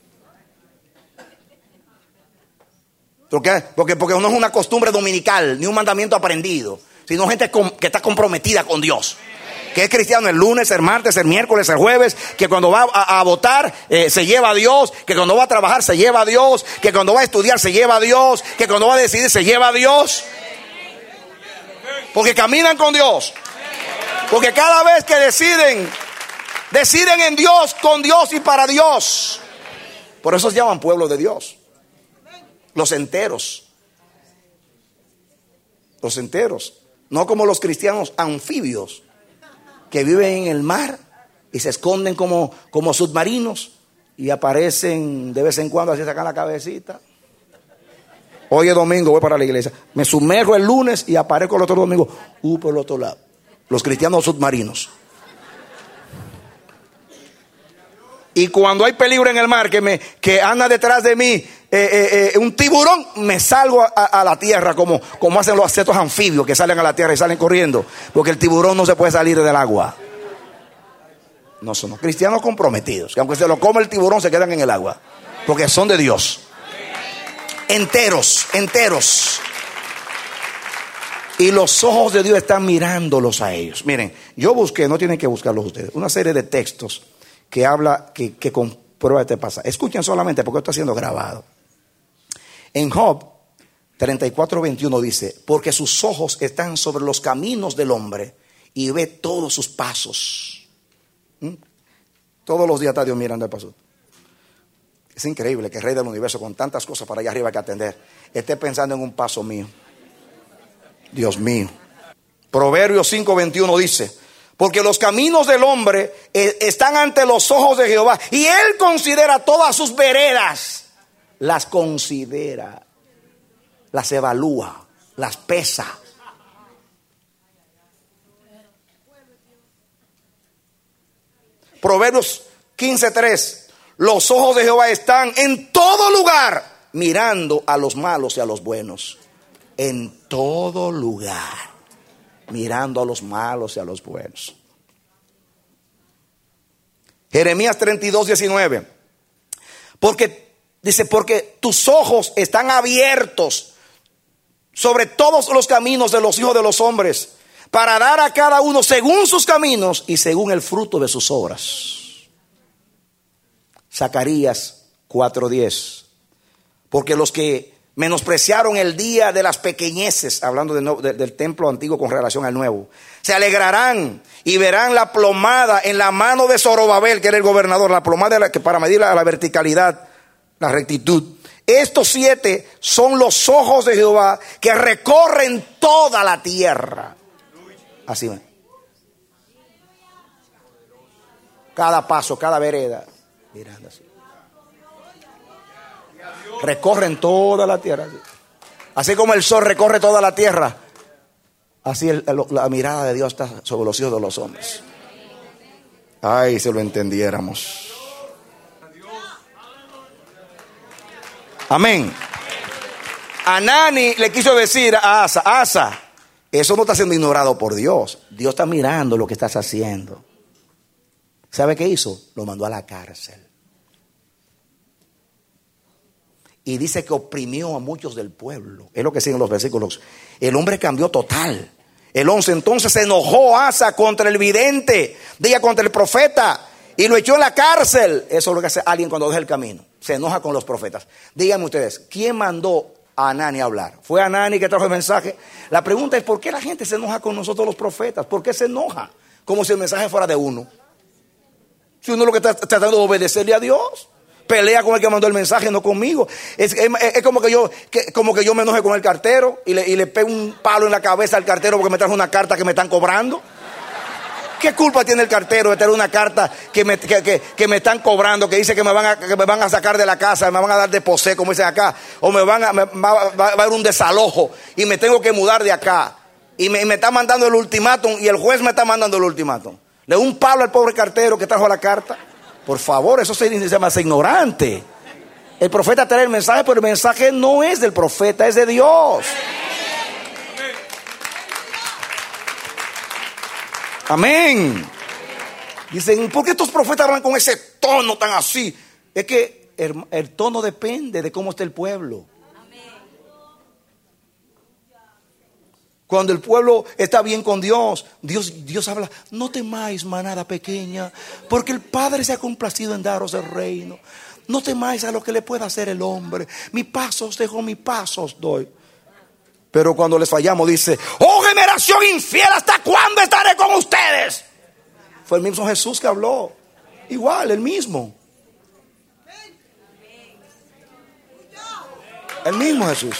Porque no es una costumbre dominical, ni un mandamiento aprendido, sino gente que está comprometida con Dios. Que es cristiano el lunes, el martes, el miércoles, el jueves, que cuando va a votar se lleva a Dios, que cuando va a trabajar se lleva a Dios, que cuando va a estudiar se lleva a Dios, que cuando va a decidir se lleva a Dios. Porque caminan con Dios. Porque cada vez que deciden en Dios, con Dios y para Dios. Por eso se llaman pueblo de Dios. Los enteros. Los enteros. No como los cristianos anfibios que viven en el mar y se esconden como submarinos y aparecen de vez en cuando, así sacan la cabecita. Hoy es domingo, voy para la iglesia. Me sumerjo el lunes y aparezco el otro domingo por el otro lado. Los cristianos submarinos. Y cuando hay peligro en el mar, que anda detrás de mí un tiburón, me salgo a la tierra como hacen los estos anfibios que salen a la tierra y salen corriendo. Porque el tiburón no se puede salir del agua. No son cristianos comprometidos, que aunque se lo come el tiburón se quedan en el agua. Porque son de Dios. Enteros. Y los ojos de Dios están mirándolos a ellos. Miren, yo busqué, no tienen que buscarlos ustedes, una serie de textos que habla, que comprueba este pasaje. Escuchen solamente porque esto está siendo grabado. En Job 34:21 dice, porque sus ojos están sobre los caminos del hombre y ve todos sus pasos. Todos los días está Dios mirando el paso. Es increíble que el Rey del Universo, con tantas cosas para allá arriba que atender, esté pensando en un paso mío. Dios mío. Proverbios 5:21 dice: porque los caminos del hombre están ante los ojos de Jehová, y él considera todas sus veredas. Las considera, las evalúa, las pesa. Proverbios 15:3: los ojos de Jehová están en todo lugar, mirando a los malos y a los buenos. En todo lugar, mirando a los malos y a los buenos. Jeremías 32:19. Porque tus ojos están abiertos sobre todos los caminos de los hijos de los hombres, para dar a cada uno según sus caminos y según el fruto de sus obras. Zacarías 4:10. Porque los que menospreciaron el día de las pequeñeces, hablando del templo antiguo con relación al nuevo, se alegrarán y verán la plomada en la mano de Zorobabel, que era el gobernador, la plomada que para medir la verticalidad, la rectitud. Estos 7 son los ojos de Jehová que recorren toda la tierra. Así va. Cada paso, cada vereda, mirando así. Recorren toda la tierra. Así como el sol recorre toda la tierra, así la mirada de Dios está sobre los hijos de los hombres. Ay, si lo entendiéramos. Amén. Anani le quiso decir a Asa, eso no está siendo ignorado por Dios. Dios está mirando lo que estás haciendo. ¿Sabe qué hizo? Lo mandó a la cárcel. Y dice que oprimió a muchos del pueblo. Es lo que siguen los versículos. El hombre cambió total. El 11, entonces se enojó Asa contra el vidente, diga contra el profeta, y lo echó en la cárcel. Eso es lo que hace alguien cuando deja el camino. Se enoja con los profetas. Díganme ustedes, ¿quién mandó a Anani a hablar? ¿Fue Anani que trajo el mensaje? La pregunta es, ¿por qué la gente se enoja con nosotros los profetas? ¿Por qué se enoja? Como si el mensaje fuera de uno. Si uno lo que está tratando de obedecerle a Dios. Pelea con el que mandó el mensaje, no conmigo. Es como que yo me enoje con el cartero y le pego un palo en la cabeza al cartero porque me trajo una carta que me están cobrando. ¿Qué culpa tiene el cartero de tener una carta que me están cobrando, que dice que me van a sacar de la casa, me van a dar de posee, como dicen acá, o va a haber un desalojo y me tengo que mudar de acá? Y me está mandando el ultimátum y el juez me está mandando el ultimátum. Le doy un palo al pobre cartero que trajo la carta. Por favor, eso se llama ignorante. El profeta trae el mensaje, pero el mensaje no es del profeta, es de Dios. Amén. Dicen, ¿por qué estos profetas hablan con ese tono tan así? Es que el tono depende de cómo está el pueblo. Cuando el pueblo está bien con Dios, Dios habla: no temáis, manada pequeña, porque el Padre se ha complacido en daros el reino. No temáis a lo que le pueda hacer el hombre. Mi paso os dejo, mi paso os doy. Pero cuando les fallamos dice: oh generación infiel, ¿hasta cuándo estaré con ustedes? Fue el mismo Jesús que habló. Igual, el mismo. El mismo Jesús.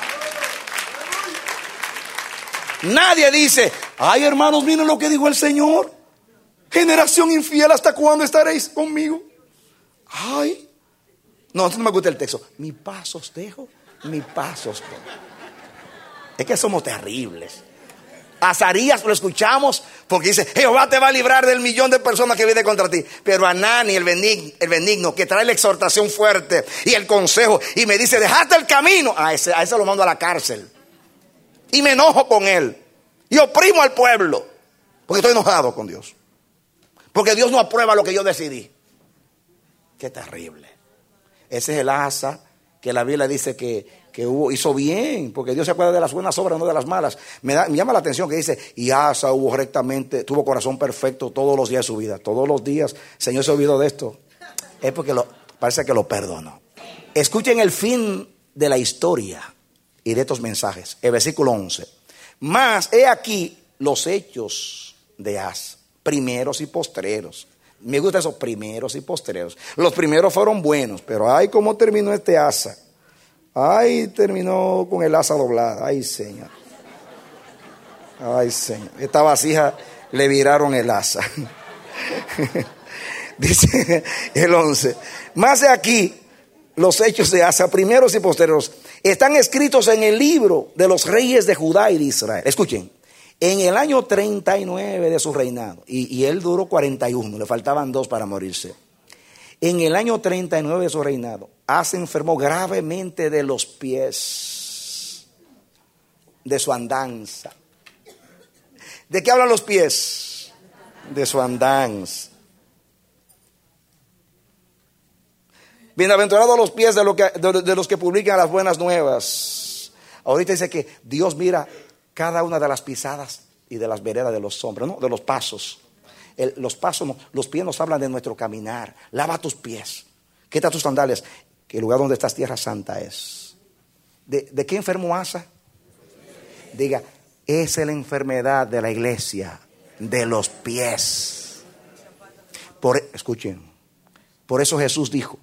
Nadie dice: ay, hermanos, miren lo que dijo el Señor. Generación infiel, ¿hasta cuándo estaréis conmigo? Ay. No me gusta el texto. Mi paso os dejo, mi paso os doy. Es que somos terribles. Azarías lo escuchamos porque dice: Jehová te va a librar del millón de personas que vienen contra ti. Pero Anani, el benigno, que trae la exhortación fuerte y el consejo, y me dice: dejaste el camino, a ese lo mando a la cárcel. Y me enojo con él y oprimo al pueblo porque estoy enojado con Dios, porque Dios no aprueba lo que yo decidí. Qué terrible. Ese es el Asa que la Biblia dice que hizo bien, porque Dios se acuerda de las buenas obras, no de las malas. Me llama la atención que dice: y Asa tuvo corazón perfecto todos los días de su vida. Todos los días. Señor se olvidó de esto. Es porque parece que lo perdonó. Escuchen el fin de la historia y de estos mensajes. El versículo 11. Mas he aquí los hechos de Asa, primeros y postreros. Me gusta eso, primeros y postreros. Los primeros fueron buenos, pero ay, cómo terminó este Asa. Ay, terminó con el asa doblada. Ay, Señor. Ay, Señor. Esta vasija le viraron el asa. Dice el 11. Más de aquí, los hechos de Asa, primeros y posteriores, están escritos en el libro de los reyes de Judá y de Israel. Escuchen, en el año 39 de su reinado, y él duró 41, le faltaban 2 para morirse. En el año 39 de su reinado, Asa enfermó gravemente de los pies, de su andanza. ¿De qué hablan los pies? De su andanza. Bienaventurados los pies de los que publican las buenas nuevas. Ahorita dice que Dios mira cada una de las pisadas y de las veredas de los hombres, ¿no? De los pasos. Los pasos, los pies nos hablan de nuestro caminar. Lava tus pies, quita tus sandalias, que el lugar donde estás tierra santa es. ¿De qué enfermo Asa? Diga, es la enfermedad de la iglesia, de los pies. Escuchen, por eso Jesús dijo,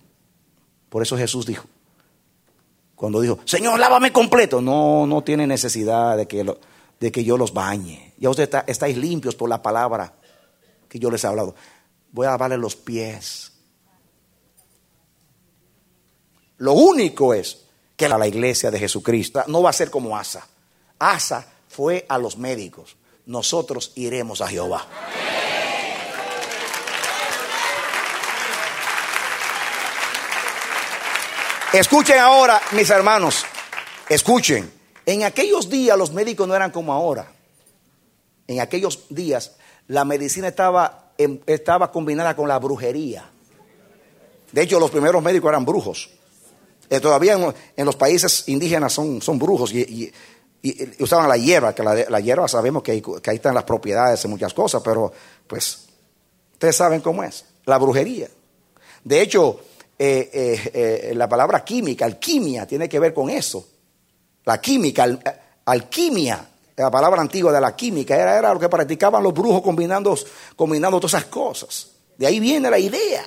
cuando dijo, Señor, lávame completo. No tiene necesidad de que yo los bañe. Ya ustedes estáis limpios por la palabra que yo les he hablado. Voy a lavarle los pies. Lo único es que la iglesia de Jesucristo no va a ser como Asa. Asa fue a los médicos. Nosotros iremos a Jehová. Escuchen ahora, mis hermanos, escuchen. En aquellos días los médicos no eran como ahora. En aquellos días la medicina estaba combinada con la brujería. De hecho, los primeros médicos eran brujos. Todavía en los países indígenas son brujos y usaban la hierba, que la hierba sabemos que ahí están las propiedades y muchas cosas, pero pues ustedes saben cómo es, la brujería. De hecho, la palabra química, alquimia, tiene que ver con eso. La química, alquimia, la palabra antigua de la química, era lo que practicaban los brujos combinando todas esas cosas. De ahí viene la idea.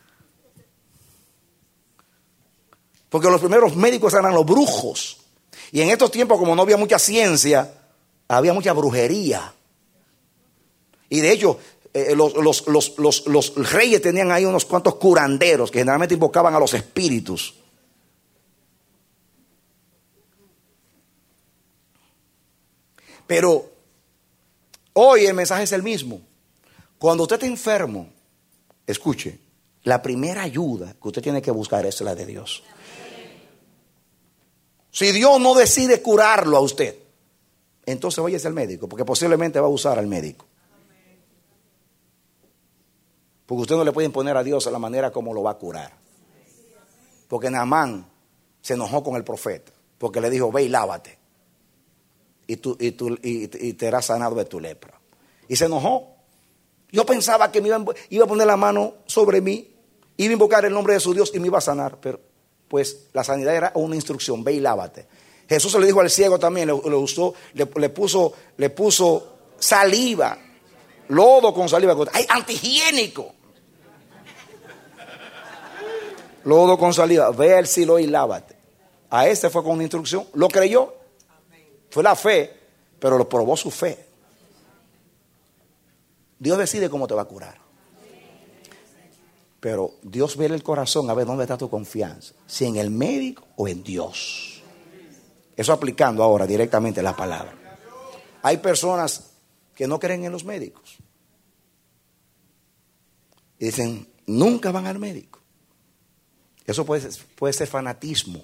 Porque los primeros médicos eran los brujos. Y en estos tiempos, como no había mucha ciencia, había mucha brujería. Y de hecho, los reyes tenían ahí unos cuantos curanderos que generalmente invocaban a los espíritus. Pero hoy el mensaje es el mismo. Cuando usted está enfermo, escuche, la primera ayuda que usted tiene que buscar es la de Dios. Si Dios no decide curarlo a usted, entonces váyase al médico, porque posiblemente va a usar al médico. Porque usted no le puede imponer a Dios a la manera como lo va a curar. Porque Naamán se enojó con el profeta, porque le dijo, ve y lávate, y te serás sanado de tu lepra. Y se enojó. Yo pensaba que iba a poner la mano sobre mí, iba a invocar el nombre de su Dios y me iba a sanar, pero pues la sanidad era una instrucción, ve y lávate. Jesús se le dijo al ciego también, le puso saliva, lodo con saliva. ¡Ay, antihigiénico! Lodo con saliva, ve al Silo y lávate. A este fue con una instrucción, lo creyó. Fue la fe, pero lo probó su fe. Dios decide cómo te va a curar. Pero Dios ve el corazón a ver dónde está tu confianza. Si en el médico o en Dios. Eso aplicando ahora directamente la palabra. Hay personas que no creen en los médicos. Y dicen, nunca van al médico. Eso puede ser fanatismo.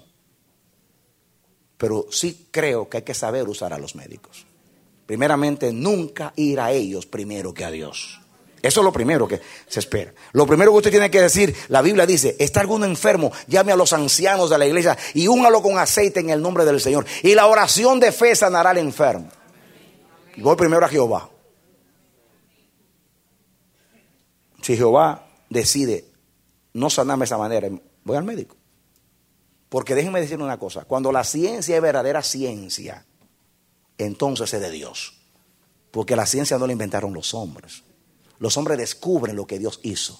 Pero sí creo que hay que saber usar a los médicos. Primeramente, nunca ir a ellos primero que a Dios. Eso es lo primero que se espera. Lo primero que usted tiene que decir, la Biblia dice, está alguno enfermo, llame a los ancianos de la iglesia y úngalo con aceite en el nombre del Señor. Y la oración de fe sanará al enfermo. Y voy primero a Jehová. Si Jehová decide no sanarme de esa manera, voy al médico. Porque déjenme decir una cosa, cuando la ciencia es verdadera ciencia, entonces es de Dios. Porque la ciencia no la inventaron los hombres. Los hombres descubren lo que Dios hizo.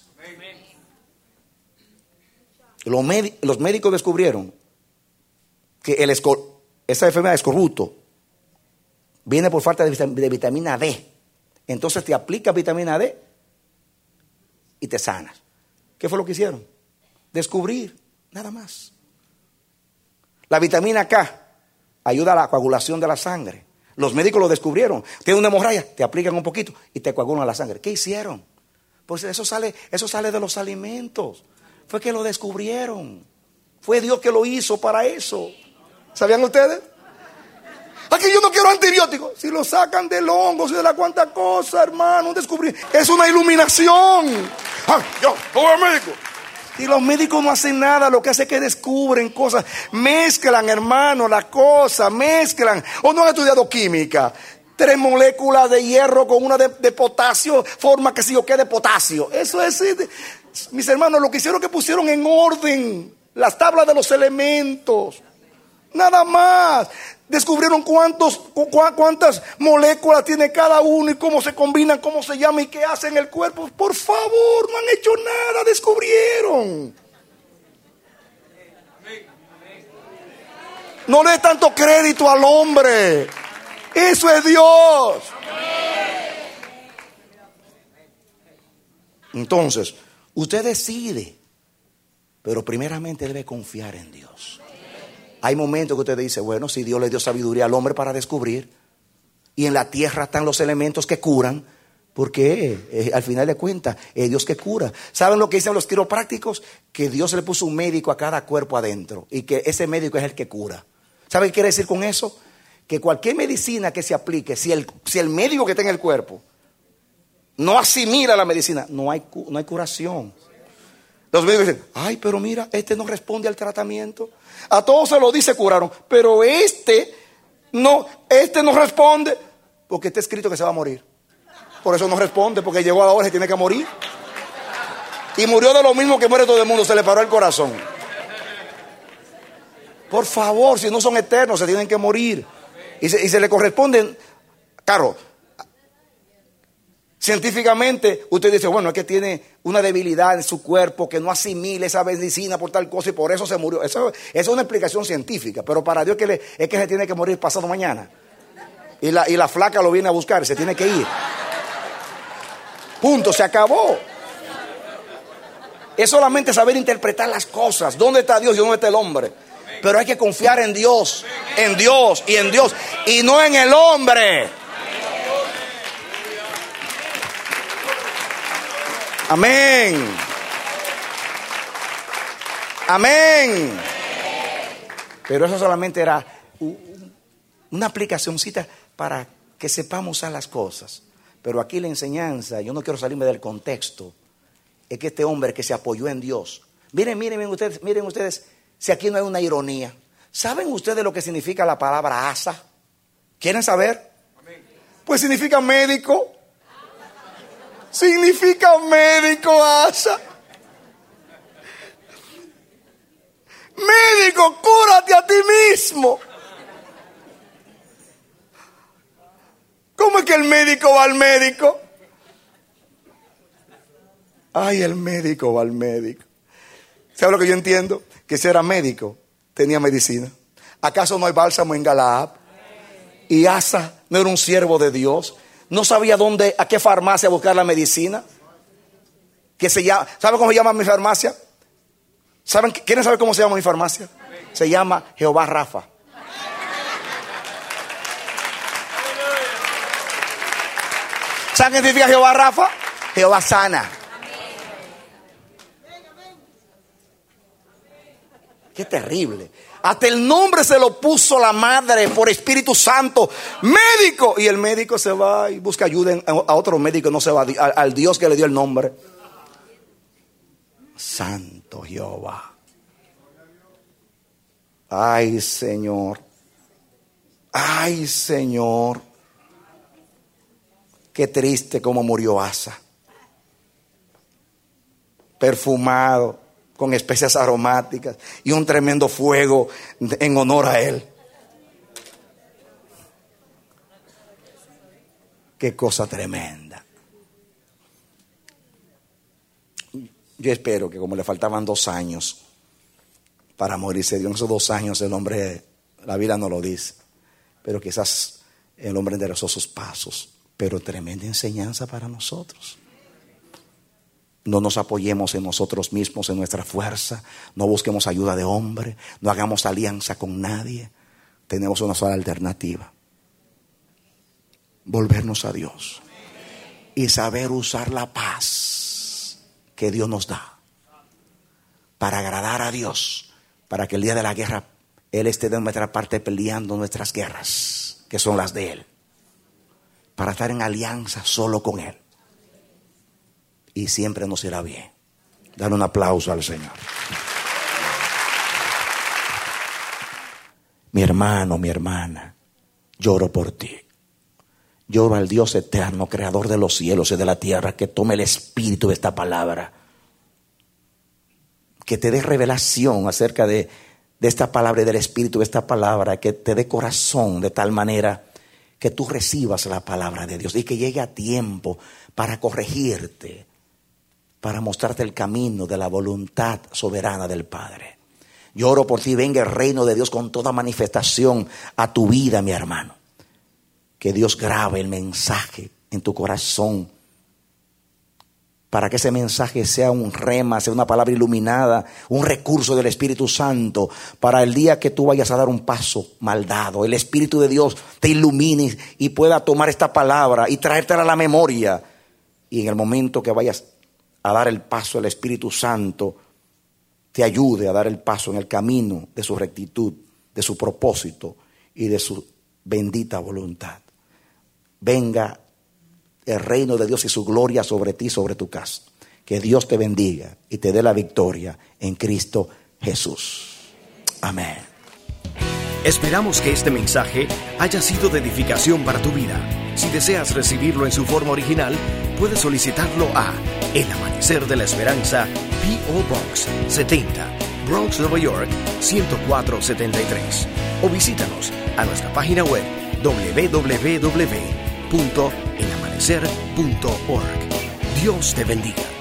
Los médicos descubrieron que esa enfermedad es corrupto. Viene por falta de vitamina D. Entonces te aplicas vitamina D y te sanas. ¿Qué fue lo que hicieron? Descubrir, nada más. La vitamina K ayuda a la coagulación de la sangre. Los médicos lo descubrieron. Tiene una hemorragia, te aplican un poquito y te coagulan la sangre. ¿Qué hicieron? Pues eso sale de los alimentos. Fue que lo descubrieron. Fue Dios que lo hizo para eso. ¿Sabían ustedes? Aquí yo no quiero antibióticos. Si lo sacan del hongo, si de la cuanta cosa, hermano, descubrir. Es una iluminación. Yo voy al médico. Y los médicos no hacen nada, lo que hace es que descubren cosas, mezclan, hermano, las cosas, mezclan. ¿O no han estudiado química? 3 moléculas de hierro con una de potasio, forma que si yo quede potasio. Eso es, mis hermanos, lo que hicieron que pusieron en orden las tablas de los elementos. Nada más. Descubrieron cuántas moléculas tiene cada uno y cómo se combinan, cómo se llama y qué hacen el cuerpo. Por favor, no han hecho nada, descubrieron. No le dé tanto crédito al hombre. Eso es Dios. Entonces, usted decide, pero primeramente debe confiar en Dios. Hay momentos que usted dice, bueno, si Dios le dio sabiduría al hombre para descubrir, y en la tierra están los elementos que curan, porque al final de cuentas es Dios que cura. ¿Saben lo que dicen los quiroprácticos? Que Dios le puso un médico a cada cuerpo adentro y que ese médico es el que cura. ¿Saben qué quiere decir con eso? Que cualquier medicina que se aplique, si el médico que está en el cuerpo no asimila la medicina, no hay curación. Los médicos dicen, ay, pero mira, este no responde al tratamiento. A todos se lo dice curaron, pero este no responde, porque está escrito que se va a morir. Por eso no responde, porque llegó a la hora y tiene que morir. Y murió de lo mismo que muere todo el mundo, se le paró el corazón. Por favor, si no son eternos, se tienen que morir. Y se le corresponden, claro, científicamente usted dice, bueno, es que tiene una debilidad en su cuerpo que no asimila esa medicina por tal cosa y por eso se murió. Eso es una explicación científica, pero para Dios es que se tiene que morir pasado mañana. Y la flaca lo viene a buscar, se tiene que ir. Punto, se acabó. Es solamente saber interpretar las cosas. ¿Dónde está Dios y dónde está el hombre? Pero hay que confiar en Dios y en Dios y no en el hombre. Amén. Amén. Pero eso solamente era una aplicacióncita para que sepamos usar las cosas. Pero aquí la enseñanza, yo no quiero salirme del contexto, es que este hombre que se apoyó en Dios. Miren ustedes, si aquí no hay una ironía. ¿Saben ustedes lo que significa la palabra asa? ¿Quieren saber? Pues significa médico. Significa médico, asa. Médico, cúrate a ti mismo. ¿Cómo es que el médico va al médico? Ay, el médico va al médico. ¿Sabe lo que yo entiendo? Que si era médico, tenía medicina. ¿Acaso no hay bálsamo en Galaad? Y Asa no era un siervo de Dios. No sabía a qué farmacia buscar la medicina. ¿Sabe cómo se llama mi farmacia? ¿Quieren saber cómo se llama mi farmacia? Se llama Jehová Rafa. ¿Saben qué significa Jehová Rafa? Jehová sana. Qué terrible. Hasta el nombre se lo puso la madre por Espíritu Santo. Médico. Y el médico se va y busca ayuda a otro médico. No se va al Dios que le dio el nombre. Santo Jehová. Ay, Señor. Ay, Señor. Qué triste cómo murió Asa. Perfumado, con especias aromáticas y un tremendo fuego en honor a él. Qué cosa tremenda. Yo espero que como le faltaban 2 años para morirse, en esos 2 años el hombre, la Biblia no lo dice, pero quizás El hombre enderezó sus pasos, pero tremenda enseñanza para nosotros. No nos apoyemos en nosotros mismos, en nuestra fuerza. No busquemos ayuda de hombre. No hagamos alianza con nadie. Tenemos una sola alternativa: volvernos a Dios y saber usar la paz que Dios nos da para agradar a Dios, para que el día de la guerra Él esté de nuestra parte peleando nuestras guerras, que son las de Él, para estar en alianza solo con Él. Y siempre nos irá bien. Dale un aplauso al Señor. Mi hermano, mi hermana, lloro por ti. Lloro al Dios eterno, creador de los cielos y de la tierra, que tome el espíritu de esta palabra, que te dé revelación acerca de esta palabra y del espíritu de esta palabra, que te dé corazón de tal manera que tú recibas la palabra de Dios y que llegue a tiempo para corregirte, para mostrarte el camino de la voluntad soberana del Padre. Yo oro por ti, venga el reino de Dios con toda manifestación a tu vida, mi hermano. Que Dios grabe el mensaje en tu corazón, para que ese mensaje sea un rema, sea una palabra iluminada, un recurso del Espíritu Santo, para el día que tú vayas a dar un paso mal dado, el Espíritu de Dios te ilumine y pueda tomar esta palabra y traértela a la memoria. Y en el momento que vayas a dar el paso, el Espíritu Santo te ayude a dar el paso en el camino de su rectitud, de su propósito y de su bendita voluntad. Venga el reino de Dios y su gloria sobre ti, sobre tu casa. Que Dios te bendiga y te dé la victoria en Cristo Jesús. Amén. Esperamos que este mensaje haya sido de edificación para tu vida. Si deseas recibirlo en su forma original, puedes solicitarlo a El Amanecer de la Esperanza, P.O. Box 70, Bronx, Nueva York 10473. O visítanos a nuestra página web www.elamanecer.org. Dios te bendiga.